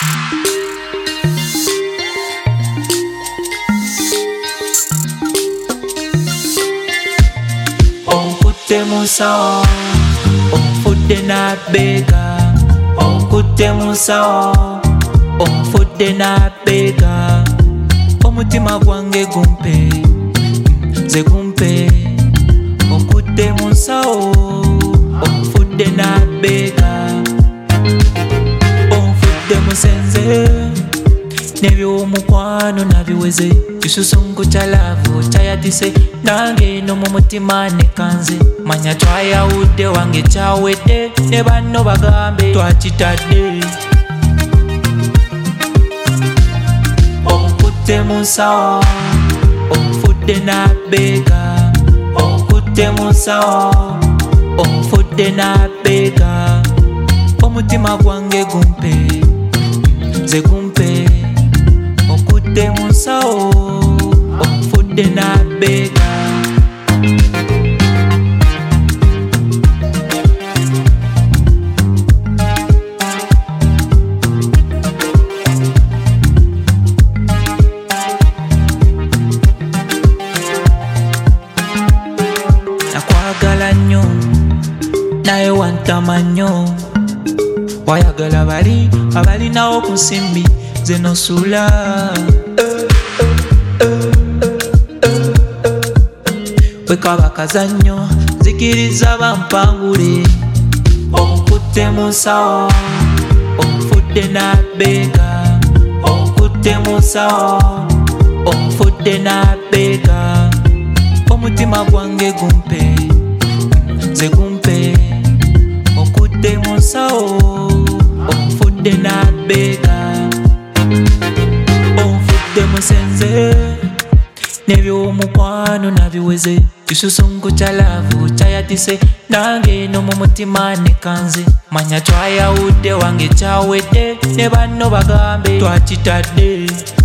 Onkute musao, onfude na bega. Onkute musao, onfude na bega. Omutima gwange gumpe, ze gumpe. Onkute musao, onfude na bega. Onfude musenze, nebyo mukwano nabiweze. Kisusungu chalavu chayatise, nange no mumutima nekanze. Manya twayawudde wange kyawedde, ne banno bagambe twakitadde. Onkute musao, onfudde na bega. Onkute musao, onfudde na bega. Omutima gwange gumpe, ze gumpe. Onkute musao, onfudde na bega. Nakwagala nnyo naye wantama nnyo. Wayagala bali abalinawo ku nsimbi ze nosula. Wekaba kazannyo zikiriza bampangule. Onkute musao, onfudde na bega. Onkute musao, onfudde na bega. Omutima gwange gumpe, ze gumpe. Onkute musao, onfudde na bega. Onfudde musenze, nebyo mukwano nabiweze. Kisusungu chalavu chayatise, nange no mumutima nekanze. Manya twayawudde wange kyawedde, ne banno bagambe twakitadde.